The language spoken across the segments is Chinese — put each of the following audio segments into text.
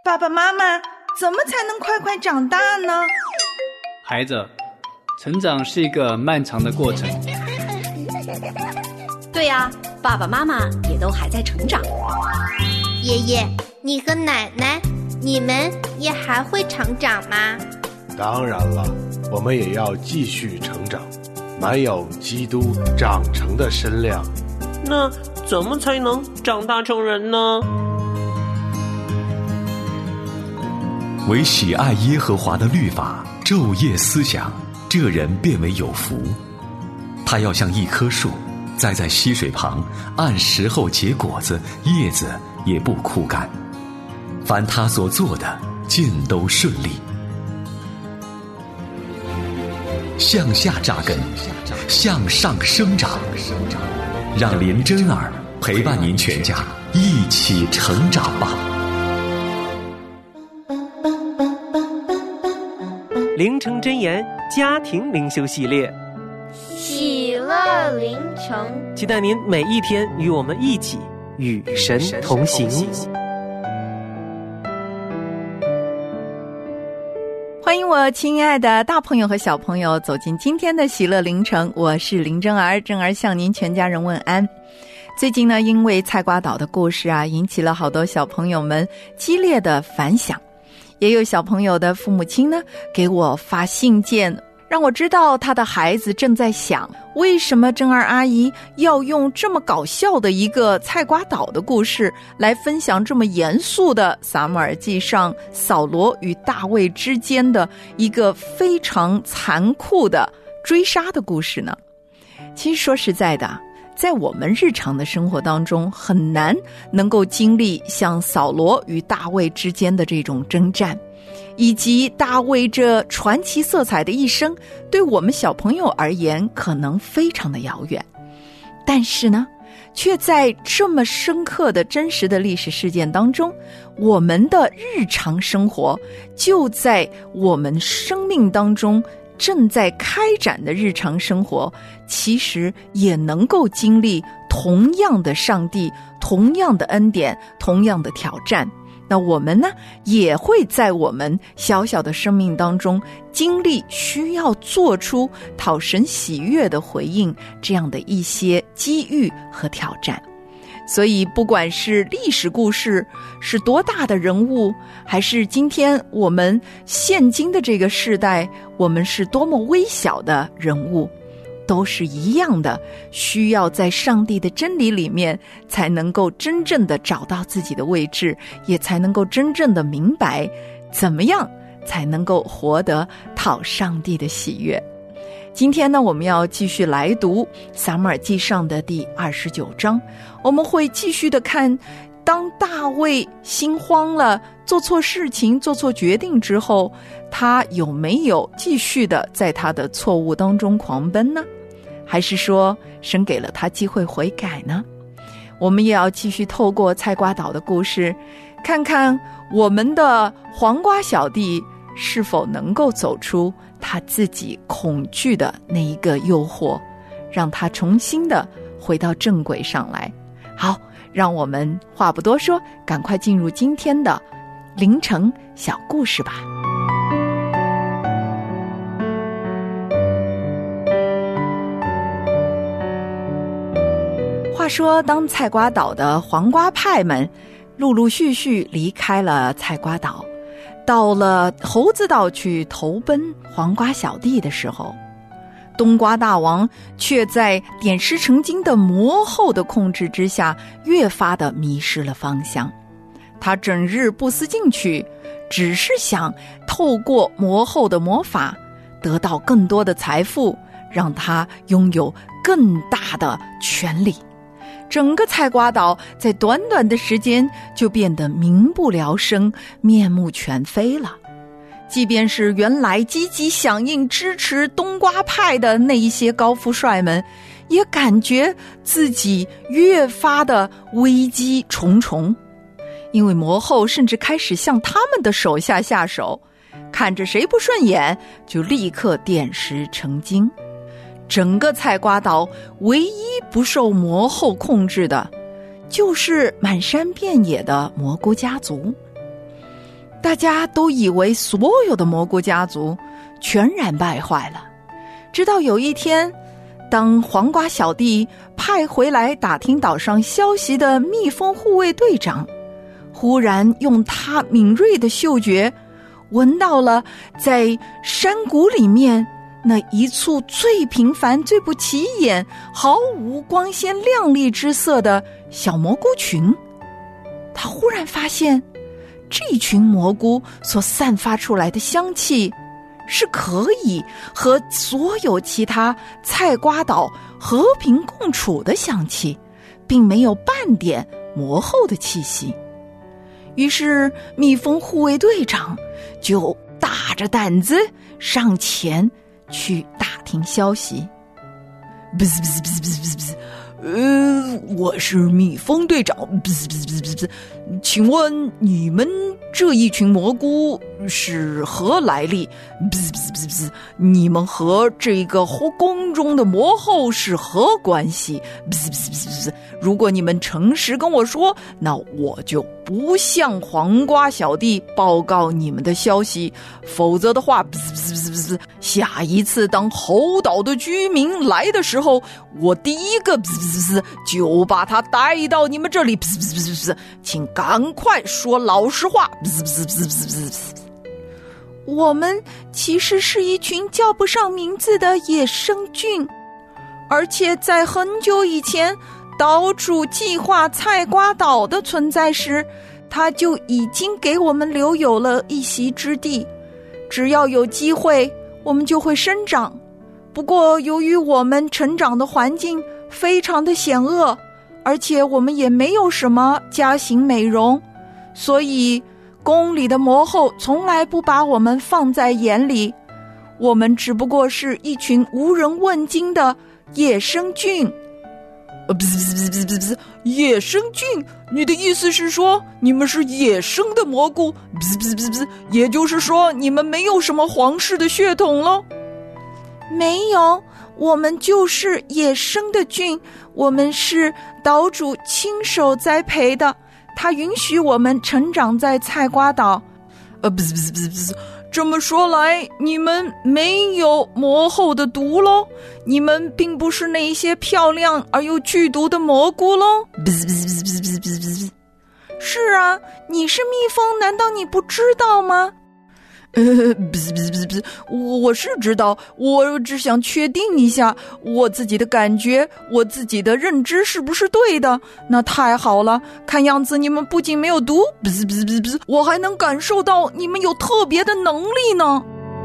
爸爸妈妈，怎么才能快快长大呢？ 孩子，成长是一个漫长的过程。 对呀，爸爸妈妈也都还在成长。 爷爷，你和奶奶，你们也还会成长吗？ 当然了，我们也要继续成长，满有基督长成的身量。 那怎么才能长大成人呢？ 唯喜爱耶和华的律法，昼夜思想，这人便为有福。他要像一棵树，栽在溪水旁，按时候结果子，叶子也不枯干。凡他所做的，尽都顺利。向下扎根，向上生长，让林真儿陪伴您全家一起成长吧。 灵城真言家庭灵修系列， 喜乐灵城， 期待您每一天与我们一起与神同行。 欢迎我亲爱的大朋友和小朋友走进今天的喜乐灵城，我是林真儿，真儿向您全家人问安。最近呢，因为菜瓜岛的故事啊，引起了好多小朋友们激烈的反响，也有小朋友的父母亲呢给我发信件，让我知道他的孩子正在想，为什么真儿阿姨要用这么搞笑的一个菜瓜岛的故事来分享这么严肃的撒母耳记上扫罗与大卫之间的一个非常残酷的追杀的故事呢？其实说实在的，在我们日常的生活当中，很难能够经历像扫罗与大卫之间的这种征战，以及大卫这传奇色彩的一生，对我们小朋友而言可能非常的遥远。但是呢，却在这么深刻的真实的历史事件当中，我们的日常生活就在我们生命当中正在开展的日常生活，其实也能够经历同样的上帝，同样的恩典，同样的挑战。那我们呢，也会在我们小小的生命当中经历需要做出讨神喜悦的回应，这样的一些机遇和挑战。所以不管是历史故事是多大的人物，还是今天我们现今的这个时代，我们是多么微小的人物，都是一样的，需要在上帝的真理里面才能够真正的找到自己的位置，也才能够真正的明白怎么样才能够活得讨上帝的喜悦。今天呢，我们要继续来读撒母耳记上的第29章，我们会继续的看，当大卫心慌了，做错事情，做错决定之后，他有没有继续的在他的错误当中狂奔呢？还是说神给了他机会悔改呢？我们也要继续透过菜瓜岛的故事，看看我们的黄瓜小弟是否能够走出他自己恐惧的那一个诱惑，让他重新的回到正轨上来。好，让我们话不多说，赶快进入今天的灵城小故事吧。话说，当菜瓜岛的黄瓜派们陆陆续续离开了菜瓜岛，到了猴子岛去投奔黄瓜小弟的时候，冬瓜大王却在点石成金的魔后的控制之下，越发的迷失了方向。他整日不思进取，只是想透过魔后的魔法得到更多的财富，让他拥有更大的权力。整个菜瓜岛在短短的时间就变得民不聊生，面目全非了。即便是原来积极响应支持冬瓜派的那一些高富帅们，也感觉自己越发的危机重重，因为魔后甚至开始向他们的手下下手，看着谁不顺眼就立刻点石成金。整个菜瓜岛唯一不受魔后控制的，就是满山遍野的蘑菇家族。 大家都以为所有的蘑菇家族全然败坏了。直到有一天，当黄瓜小弟派回来打听岛上消息的蜜蜂护卫队长，忽然用他敏锐的嗅觉闻到了在山谷里面那一簇最平凡、最不起眼、毫无光鲜亮丽之色的小蘑菇群。他忽然发现，这群蘑菇所散发出来的香气是可以和所有其他菜瓜岛和平共处的香气，并没有半点魔后的气息。于是蜜蜂护卫队长就大着胆子上前去打听消息。我是蜜蜂队长，请问你们这一群蘑菇是何来历？你们和这个宫中的魔后是何关系？如果你们诚实跟我说，那我就不向黄瓜小弟报告你们的消息，否则的话，下一次当猴岛的居民来的时候，我第一个就把他带到你们这里，请赶快说老实话。 我们其实是一群叫不上名字的野生菌，而且在很久以前，岛主计划菜瓜岛的存在时，他就已经给我们留有了一席之地。只要有机会，我们就会生长。不过由于我们成长的环境非常的险恶，而且我们也没有什么家型美容，所以宫里的魔后从来不把我们放在眼里。我们只不过是一群无人问津的野生菌。 野生菌？你的意思是说你们是野生的蘑菇？也就是说你们没有什么皇室的血统咯？ 没有，我们就是野生的菌，我们是岛主亲手栽培的，他允许我们成长在菜瓜岛。 这么说来，你们没有魔后的毒咯？你们并不是那一些漂亮而又剧毒的蘑菇咯？ 是啊，你是蜜蜂，难道你不知道吗？ 我是知道，我只想确定一下我自己的感觉，我自己的认知是不是对的。那太好了，看样子你们不仅没有毒，我还能感受到你们有特别的能力呢。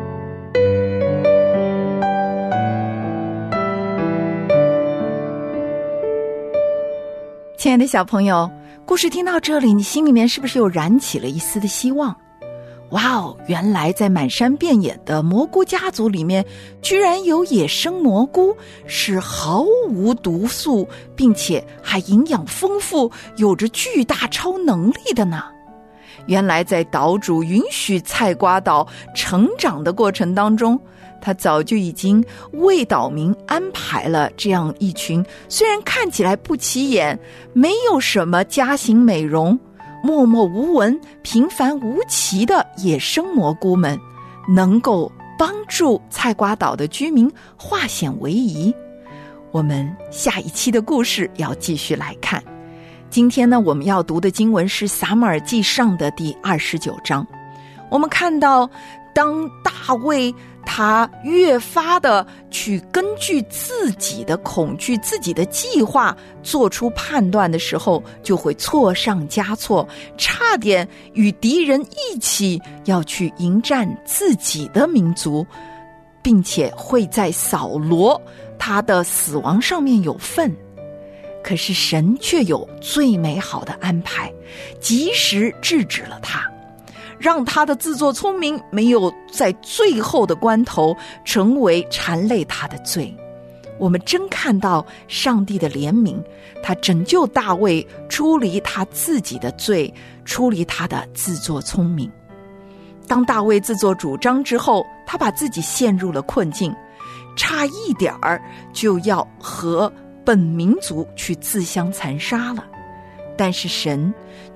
亲爱的小朋友，故事听到这里，你心里面是不是又燃起了一丝的希望？哇哦，原来在满山遍野的蘑菇家族里面，居然有野生蘑菇是毫无毒素，并且还营养丰富，有着巨大超能力的呢。原来在岛主允许菜瓜岛成长的过程当中，他早就已经为岛民安排了这样一群虽然看起来不起眼，没有什么家型美容，默默无闻、平凡无奇的野生蘑菇们，能够帮助菜瓜岛的居民化险为夷。我们下一期的故事要继续来看。今天呢，我们要读的经文是撒母耳记上的第29章。我们看到，当大卫他越发的去根据自己的恐惧、自己的计划做出判断的时候，就会错上加错，差点与敌人一起要去迎战自己的民族，并且会在扫罗他的死亡上面有份。可是神却有最美好的安排，及时制止了他，让他的自作聪明没有在最后的关头成为缠累他的罪。我们真看到上帝的怜悯，他拯救大卫出离他自己的罪，出离他的自作聪明。当大卫自作主张之后，他把自己陷入了困境，差一点儿就要和本民族去自相残杀了。但是神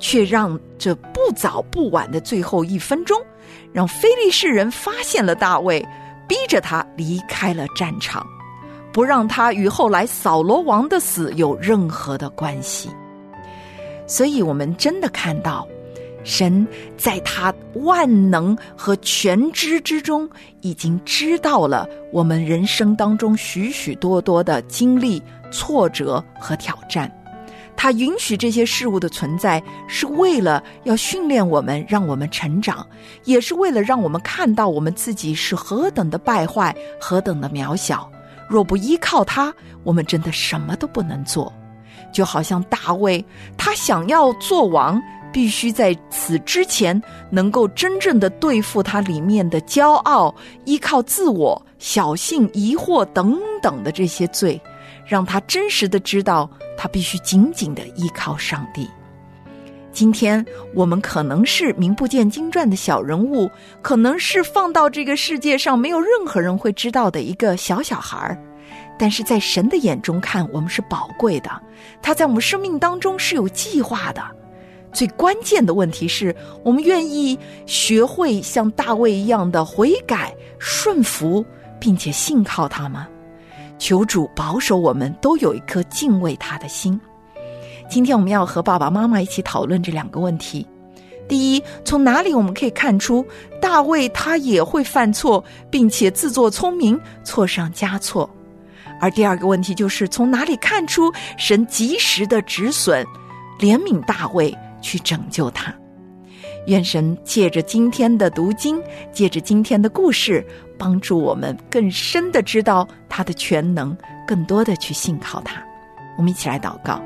却让这不早不晚的最后1分钟，让非利士人发现了大卫，逼着他离开了战场，不让他与后来扫罗王的死有任何的关系。所以我们真的看到，神在他万能和全知之中，已经知道了我们人生当中许许多多的经历、挫折和挑战。他允许这些事物的存在，是为了要训练我们，让我们成长，也是为了让我们看到我们自己是何等的败坏，何等的渺小。若不依靠他，我们真的什么都不能做。就好像大卫，他想要做王，必须在此之前能够真正的对付他里面的骄傲、依靠自我、小信、疑惑等等的这些罪，让他真实的知道他必须紧紧的依靠上帝。今天我们可能是名不见经传的小人物，可能是放到这个世界上没有任何人会知道的一个小孩，但是在神的眼中看，我们是宝贵的，他在我们生命当中是有计划的。最关键的问题是，我们愿意学会像大卫一样的悔改、顺服，并且信靠他吗？求主保守我们都有一颗敬畏他的心。今天我们要和爸爸妈妈一起讨论这2个问题。第一，从哪里我们可以看出大卫他也会犯错，并且自作聪明，错上加错？而第2个问题就是从哪里看出神及时的止损，怜悯大卫，去拯救他。愿神借着今天的读经，借着今天的故事，帮助我们更深的知道他的全能，更多的去信靠他。我们一起来祷告。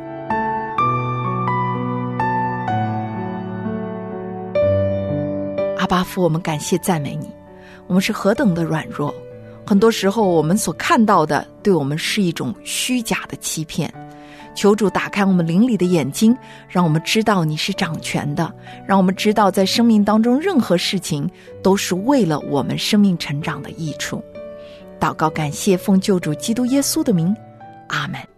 阿爸父，我们感谢赞美你，我们是何等的软弱，很多时候我们所看到的对我们是一种虚假的欺骗。求主打开我们灵里的眼睛，让我们知道你是掌权的，让我们知道在生命当中任何事情都是为了我们生命成长的益处。祷告感谢，奉救主基督耶稣的名，阿们。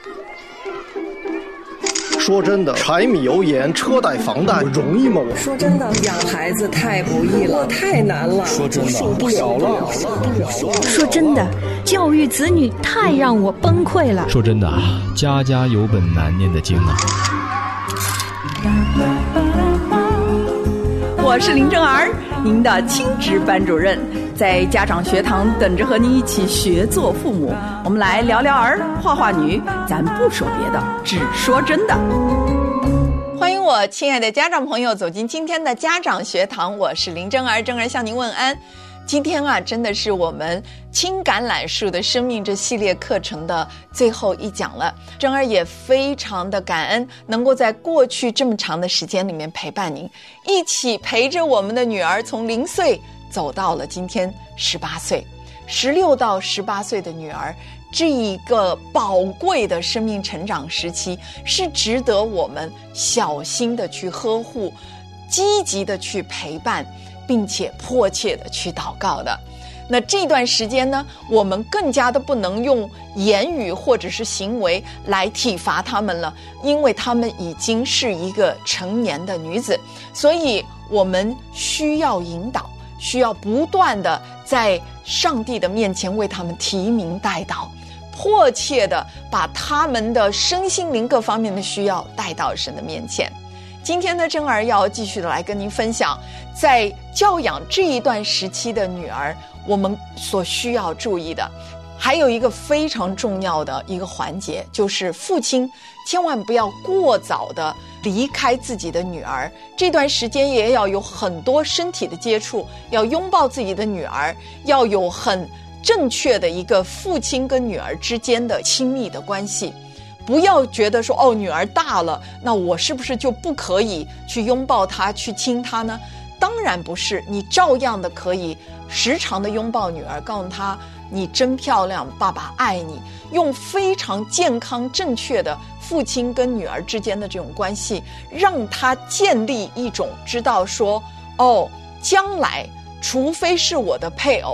说真的，柴米油盐车贷房贷容易吗？ 说真的，养孩子太不易了，太难了。 说真的，受不了了。 说真的，教育子女太让我崩溃了。 说真的，家家有本难念的经啊。 我是林正儿，您的亲职班主任，在家长学堂等着和您一起学做父母。我们来聊聊儿，话话女，咱不说别的，只说真的。欢迎我亲爱的家长朋友走进今天的家长学堂，我是林正儿，正儿向您问安。今天啊，真的是我们青橄榄树的生命这系列课程的最后一讲了。正儿也非常的感恩，能够在过去这么长的时间里面陪伴您，一起陪着我们的女儿从0岁走到了今天18岁。16到18岁的女儿，这一个宝贵的生命成长时期，是值得我们小心的去呵护，积极的去陪伴，并且迫切的去祷告的。那这段时间呢，我们更加的不能用言语或者是行为来体罚他们了，因为他们已经是一个成年的女子，所以我们需要引导，需要不断的在上帝的面前为他们提名代祷，迫切的把他们的身心灵各方面的需要带到神的面前。今天呢，正儿要继续的来跟您分享，在教养这一段时期的女儿，我们所需要注意的还有一个非常重要的一个环节，就是父亲千万不要过早的离开自己的女儿，这段时间也要有很多身体的接触，要拥抱自己的女儿，要有很正确的一个父亲跟女儿之间的亲密的关系。不要觉得说，哦，女儿大了，那我是不是就不可以去拥抱她，去亲她呢？当然不是，你照样的可以时常的拥抱女儿，告诉她你真漂亮，爸爸爱你，用非常健康正确的父亲跟女儿之间的这种关系，让她建立一种知道说，哦，将来除非是我的配偶，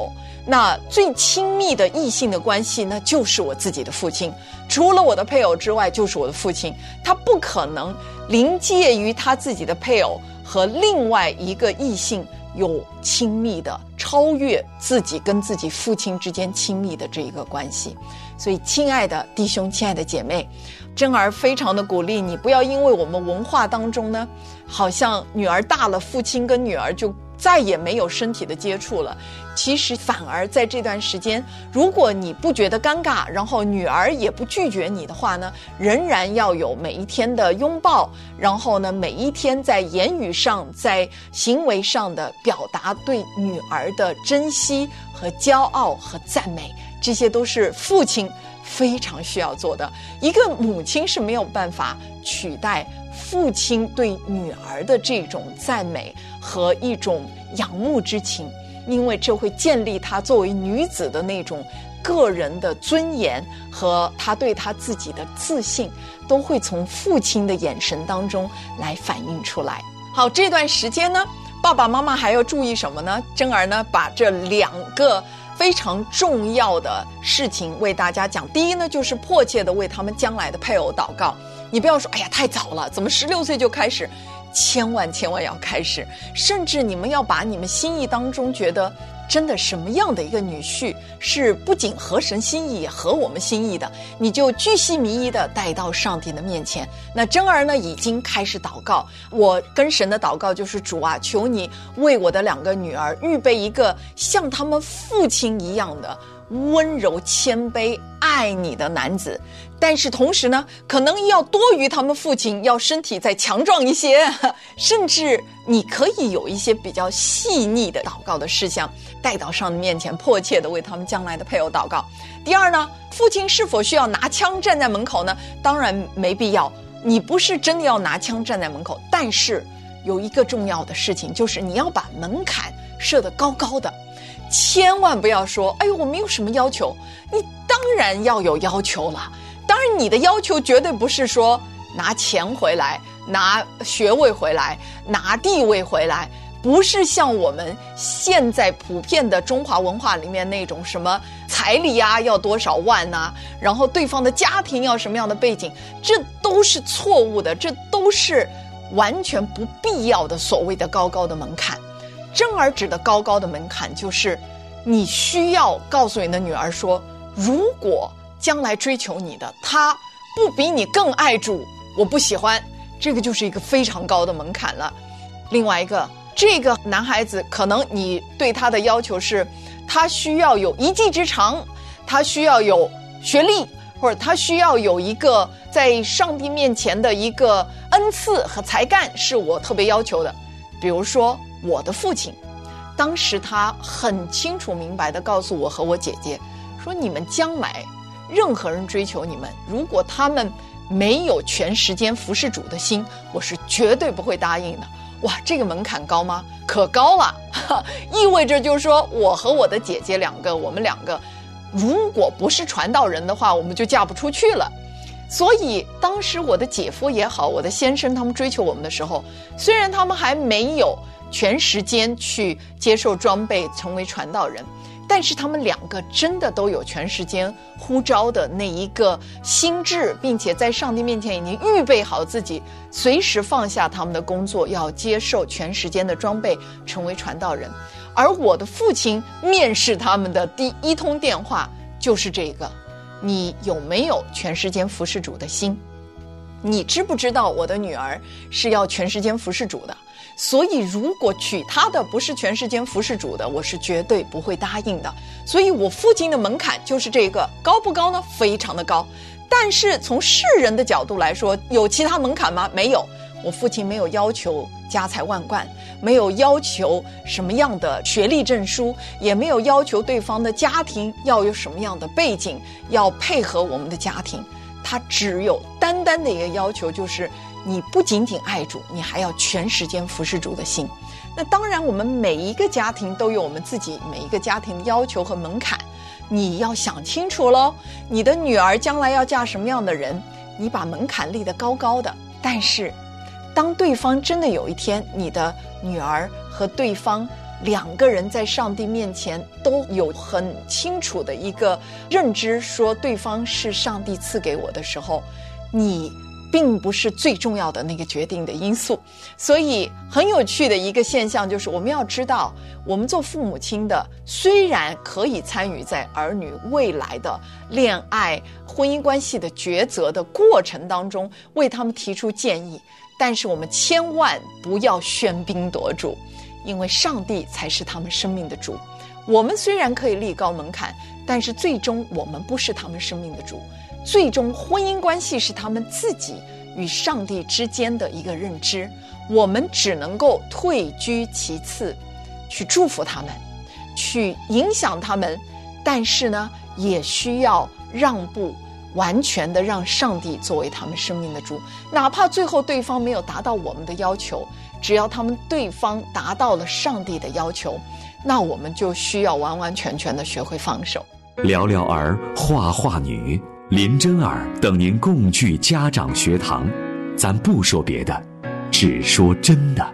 那最亲密的异性的关系那就是我自己的父亲，除了我的配偶之外就是我的父亲，他不可能临界于他自己的配偶和另外一个异性有亲密的超越自己跟自己父亲之间亲密的这一个关系。所以亲爱的弟兄，亲爱的姐妹，珍儿非常的鼓励你，不要因为我们文化当中呢，好像女儿大了，父亲跟女儿就再也没有身体的接触了。其实反而在这段时间，如果你不觉得尴尬，然后女儿也不拒绝你的话呢，仍然要有每一天的拥抱，然后呢每一天在言语上在行为上的表达对女儿的珍惜和骄傲和赞美，这些都是父亲非常需要做的。一个母亲是没有办法取代父亲对女儿的这种赞美和一种仰慕之情，因为这会建立她作为女子的那种个人的尊严和她对她自己的自信，都会从父亲的眼神当中来反映出来。好，这段时间呢，爸爸妈妈还要注意什么呢？珍儿呢把这2个非常重要的事情为大家讲。第一呢，就是迫切的为他们将来的配偶祷告。你不要说哎呀太早了，怎么16岁就开始，千万要开始。甚至你们要把你们心意当中觉得真的什么样的一个女婿是不仅合神心意也合我们心意的，你就巨细靡遗的带到上帝的面前。那珍儿呢已经开始祷告，我跟神的祷告就是主啊，求你为我的2个女儿预备一个像他们父亲一样的温柔谦卑爱你的男子，但是同时呢可能要多于他们父亲，要身体再强壮一些，甚至你可以有一些比较细腻的祷告的事项带到上帝面前，迫切的为他们将来的配偶祷告。第二呢，父亲是否需要拿枪站在门口呢？当然没必要，你不是真的要拿枪站在门口，但是有一个重要的事情，就是你要把门槛设得高高的，千万不要说哎呦我没有什么要求，你当然要有要求了。当然你的要求绝对不是说拿钱回来，拿学位回来，拿地位回来，不是像我们现在普遍的中华文化里面那种什么彩礼啊要多少万啊，然后对方的家庭要什么样的背景，这都是错误的，这都是完全不必要的所谓的高高的门槛。珍儿指的高高的门槛就是你需要告诉你的女儿说，如果将来追求你的他不比你更爱主，我不喜欢，这个就是一个非常高的门槛了。另外一个，这个男孩子可能你对他的要求是他需要有一技之长，他需要有学历，或者他需要有一个在上帝面前的一个恩赐和才干，是我特别要求的。比如说我的父亲当时他很清楚明白地告诉我和我姐姐说，你们将来任何人追求你们，如果他们没有全时间服侍主的心，我是绝对不会答应的。哇，这个门槛高吗？可高了，意味着就是说我和我的姐姐我们2个如果不是传道人的话，我们就嫁不出去了。所以当时我的姐夫也好，我的先生他们追求我们的时候，虽然他们还没有全时间去接受装备成为传道人，但是他们2个真的都有全时间呼召的那一个心智，并且在上帝面前已经预备好自己随时放下他们的工作，要接受全时间的装备成为传道人。而我的父亲面试他们的第1通电话就是这个，你有没有全时间服侍主的心？你知不知道我的女儿是要全时间服侍主的？所以如果娶她的不是全时间服侍主的，我是绝对不会答应的。所以我父亲的门槛就是这个，高不高呢？非常的高。但是从世人的角度来说，有其他门槛吗？没有。我父亲没有要求家财万贯，没有要求什么样的学历证书，也没有要求对方的家庭要有什么样的背景，要配合我们的家庭。他只有单单的一个要求，就是你不仅仅爱主，你还要全时间服侍主的心。那当然我们每一个家庭都有我们自己每一个家庭的要求和门槛，你要想清楚咯，你的女儿将来要嫁什么样的人，你把门槛立得高高的。但是当对方真的有一天你的女儿和对方两个人在上帝面前都有很清楚的一个认知，说对方是上帝赐给我的时候，你并不是最重要的那个决定的因素。所以很有趣的一个现象就是，我们要知道，我们做父母亲的虽然可以参与在儿女未来的恋爱婚姻关系的抉择的过程当中，为他们提出建议，但是我们千万不要喧宾夺主，因为上帝才是他们生命的主。我们虽然可以立高门槛，但是最终我们不是他们生命的主，最终婚姻关系是他们自己与上帝之间的一个认知，我们只能够退居其次，去祝福他们，去影响他们，但是呢，也需要让步，完全的让上帝作为他们生命的主。哪怕最后对方没有达到我们的要求，只要对方达到了上帝的要求，那我们就需要完完全全的学会放手。 聊聊儿，话话女，林真儿等您共聚家长学堂，咱不说别的，只说真的。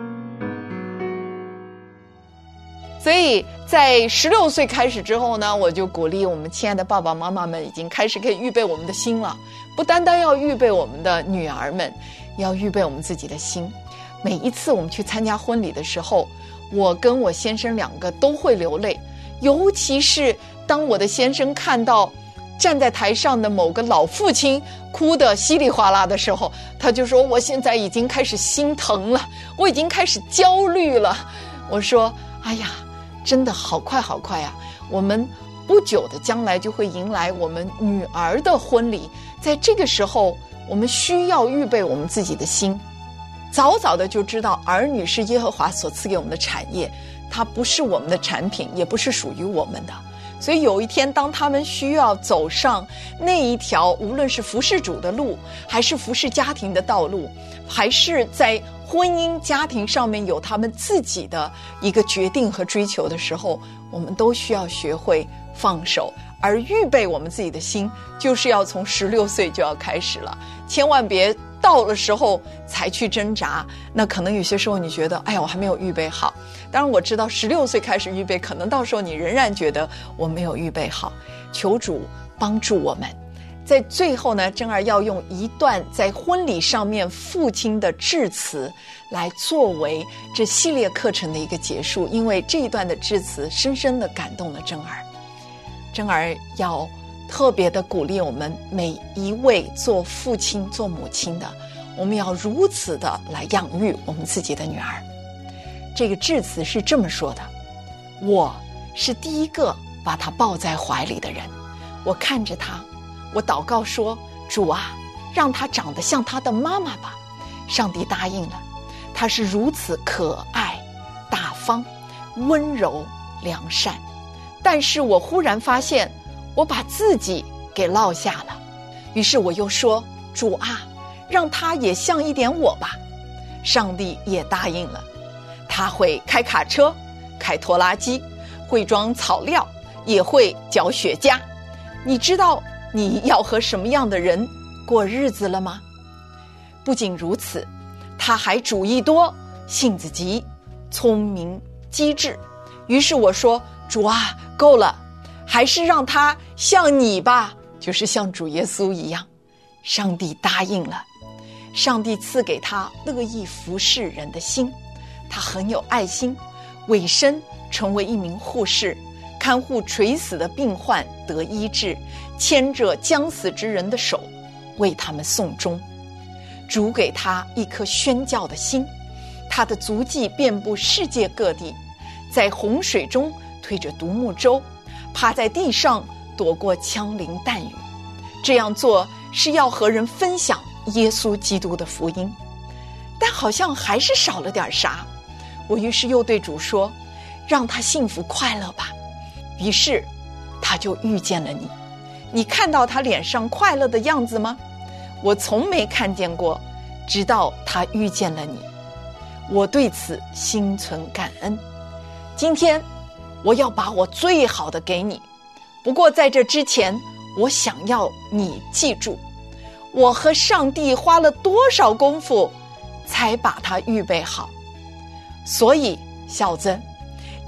所以在16岁开始之后呢，我就鼓励我们亲爱的爸爸妈妈们已经开始可以预备我们的心了，不单单要预备我们的女儿们，要预备我们自己的心。每一次我们去参加婚礼的时候，我跟我先生两个都会流泪，尤其是当我的先生看到站在台上的某个老父亲哭得稀里哗啦的时候，他就说，我现在已经开始心疼了，我已经开始焦虑了。我说，哎呀，真的好快好快啊，我们不久的将来就会迎来我们女儿的婚礼，在这个时候我们需要预备我们自己的心，早早的就知道儿女是耶和华所赐给我们的产业，它不是我们的产品，也不是属于我们的。所以有一天当他们需要走上那一条无论是服侍主的路，还是服侍家庭的道路，还是在婚姻家庭上面有他们自己的一个决定和追求的时候，我们都需要学会放手。而预备我们自己的心，就是要从16岁就要开始了，千万别到了时候才去挣扎。那可能有些时候你觉得，哎呀，我还没有预备好。当然我知道16岁开始预备，可能到时候你仍然觉得我没有预备好。求主帮助我们。在最后呢，真儿要用一段在婚礼上面父亲的致辞来作为这系列课程的一个结束，因为这一段的致辞深深地感动了真儿。真儿要特别的鼓励我们每一位做父亲做母亲的，我们要如此的来养育我们自己的女儿。这个致辞是这么说的，我是第一个把她抱在怀里的人，我看着她，我祷告说，主啊，让她长得像她的妈妈吧。上帝答应了，她是如此可爱大方温柔良善。但是我忽然发现我把自己给落下了，于是我又说，主啊，让他也像一点我吧。上帝也答应了，他会开卡车开拖拉机，会装草料，也会搅雪茄。你知道你要和什么样的人过日子了吗？不仅如此，他还主意多，性子急，聪明机智。于是我说，主啊，够了，还是让他像你吧，就是像主耶稣一样。上帝答应了，上帝赐给他乐意服侍人的心，他很有爱心，委身成为一名护士，看护垂死的病患得医治，牵着将死之人的手，为他们送终。主给他一颗宣教的心，他的足迹遍布世界各地，在洪水中推着独木舟，趴在地上躲过枪林弹雨。这样做是要和人分享耶稣基督的福音，但好像还是少了点啥。我于是又对主说，让他幸福快乐吧。于是他就遇见了你。你看到他脸上快乐的样子吗？我从没看见过，直到他遇见了你。我对此心存感恩。今天我要把我最好的给你，不过在这之前，我想要你记住，我和上帝花了多少功夫才把它预备好。所以小子，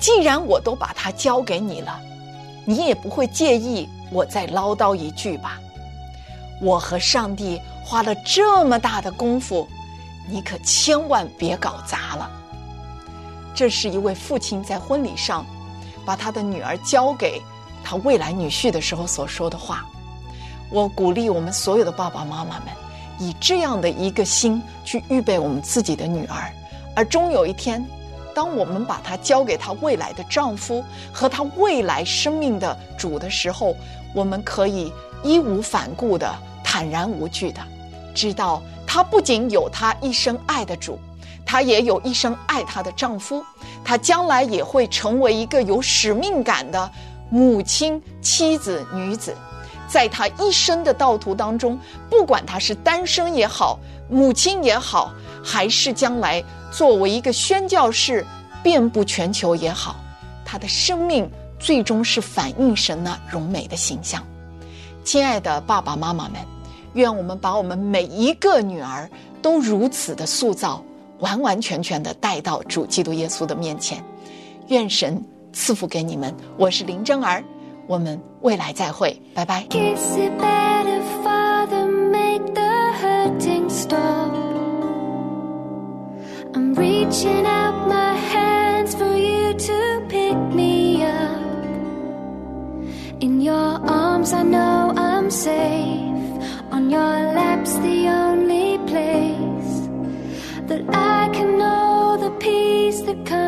既然我都把它交给你了，你也不会介意我再唠叨一句吧？我和上帝花了这么大的功夫，你可千万别搞砸了。这是一位父亲在婚礼上把他的女儿交给他未来女婿的时候所说的话。我鼓励我们所有的爸爸妈妈们，以这样的一个心去预备我们自己的女儿，而终有一天，当我们把她交给她未来的丈夫和她未来生命的主的时候，我们可以义无反顾的、坦然无惧的知道，她不仅有她一生爱的主，她也有一生爱她的丈夫，她将来也会成为一个有使命感的母亲、妻子、女子。在她一生的道途当中，不管她是单身也好，母亲也好，还是将来作为一个宣教士遍布全球也好，她的生命最终是反映神那荣美的形象。亲爱的爸爸妈妈们，愿我们把我们每一个女儿都如此的塑造，完完全全的带到主基督耶稣的面前。愿神赐福给你们。我是林真儿，我们未来再会，拜拜。 Kiss it better, Father, make the hurting stop. I'm reaching out my hands for you to pick me up. In your arms I know I'm safe. On your lap's the only place that I can know the peace that comes